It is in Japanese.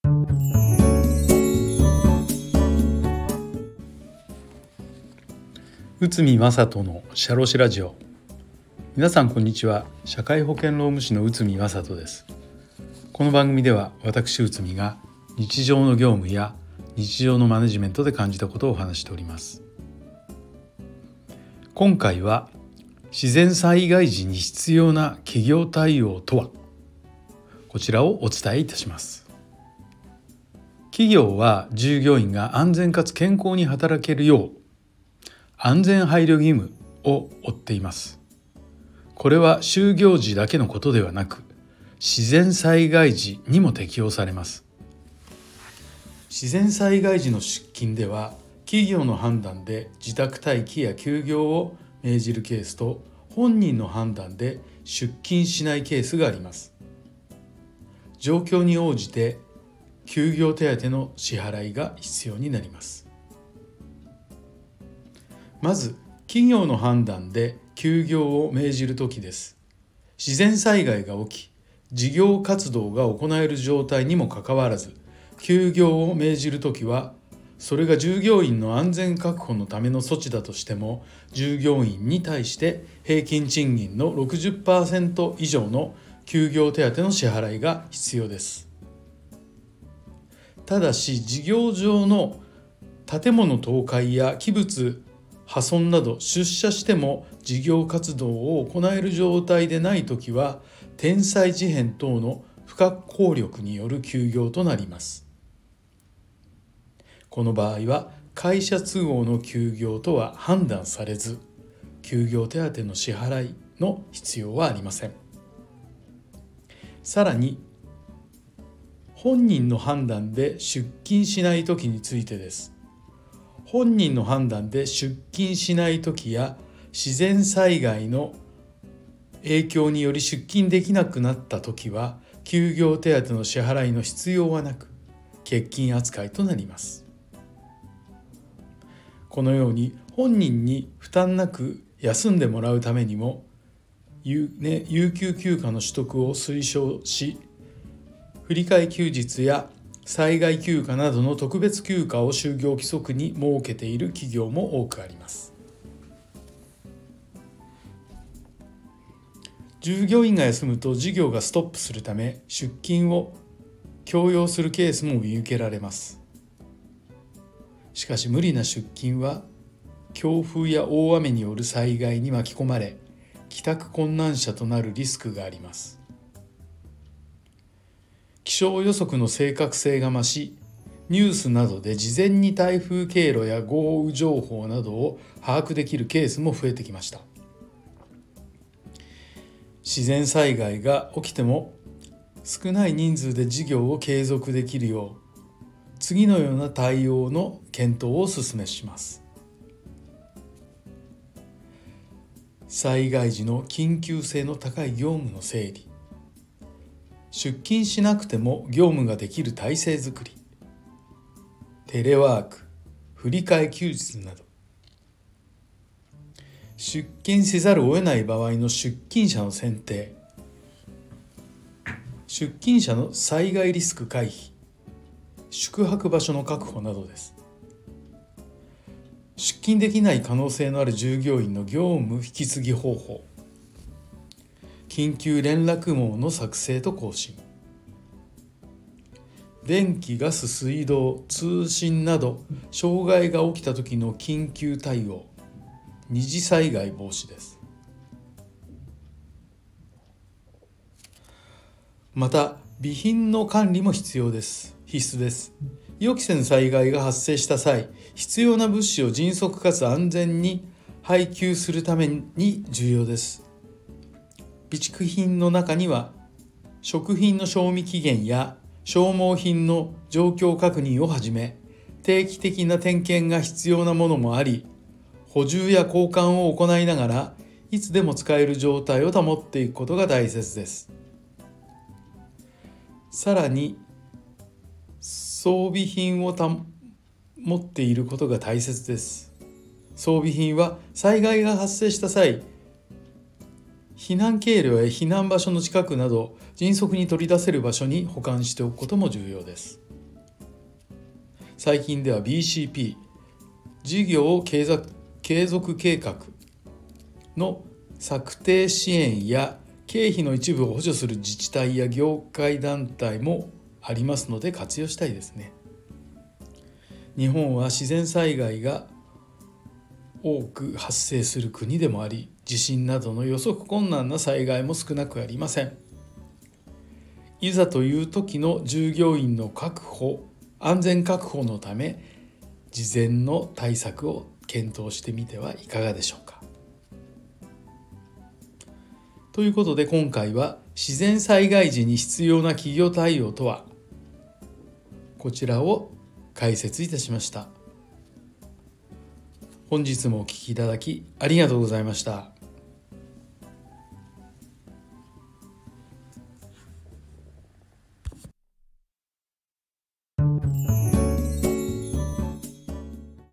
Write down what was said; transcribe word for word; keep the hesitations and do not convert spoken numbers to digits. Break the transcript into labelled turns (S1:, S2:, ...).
S1: 内海正人のシャロシラジオ。皆さんこんにちは。社会保険労務士の内海正人です。この番組では私内海が日常の業務や日常のマネジメントで感じたことをお話しております。今回は自然災害時に必要な企業対応とは、こちらをお伝えいたします。企業は従業員が安全かつ健康に働けるよう安全配慮義務を負っています。これは就業時だけのことではなく、自然災害時にも適用されます。自然災害時の出勤では、企業の判断で自宅待機や休業を命じるケースと、本人の判断で出勤しないケースがあります。状況に応じて休業手当の支払いが必要になります。まず、企業の判断で休業を命じるときです。自然災害が起き、事業活動が行える状態にもかかわらず、休業を命じるときは、それが従業員の安全確保のための措置だとしても、従業員に対して平均賃金の ろくじゅっパーセント 以上の休業手当の支払いが必要です。ただし、事業上の建物倒壊や器物破損など出社しても事業活動を行える状態でないときは、天災事変等の不可抗力による休業となります。この場合は会社都合の休業とは判断されず、休業手当の支払いの必要はありません。さらに、本人の判断で出勤しないときについてです。本人の判断で出勤しないときや自然災害の影響により出勤できなくなったときは、休業手当の支払いの必要はなく、欠勤扱いとなります。このように本人に負担なく休んでもらうためにも、有ね、有給休暇の取得を推奨し、振り替え休日や災害休暇などの特別休暇を就業規則に設けている企業も多くあります。従業員が休むと事業がストップするため、出勤を強要するケースも見受けられます。しかし、無理な出勤は強風や大雨による災害に巻き込まれ、帰宅困難者となるリスクがあります。気象予測の正確性が増し、ニュースなどで事前に台風経路や豪雨情報などを把握できるケースも増えてきました。自然災害が起きても少ない人数で事業を継続できるよう、次のような対応の検討をお勧めします。災害時の緊急性の高い業務の整理、出勤しなくても業務ができる体制づくり、テレワーク、振り替え休日など、出勤せざるを得ない場合の出勤者の選定、出勤者の災害リスク回避、宿泊場所の確保などです。出勤できない可能性のある従業員の業務引き継ぎ方法、緊急連絡網の作成と更新、電気・ガス・水道・通信など障害が起きた時の緊急対応、二次災害防止です。また、備品の管理も必要です。必須です。予期せぬ災害が発生した際、必要な物資を迅速かつ安全に配給するために重要です。備蓄品の中には、食品の賞味期限や消耗品の状況確認をはじめ、定期的な点検が必要なものもあり、補充や交換を行いながら、いつでも使える状態を保っていくことが大切です。さらに、装備品を持っていることが大切です。装備品は災害が発生した際、避難経路や避難場所の近くなど迅速に取り出せる場所に保管しておくことも重要です。 最近では ビーシーピー 事業継続継続計画の策定支援や経費の一部を補助する自治体や業界団体もありますので活用したいですね。日本は自然災害が多く発生する国でもあり、地震などの予測困難な災害も少なくありません。いざという時の従業員の確保、安全確保のため、事前の対策を検討してみてはいかがでしょうか。ということで今回は自然災害時に必要な企業対応とは、こちらを解説いたしました。本日もお聞きいただきありがとうございました。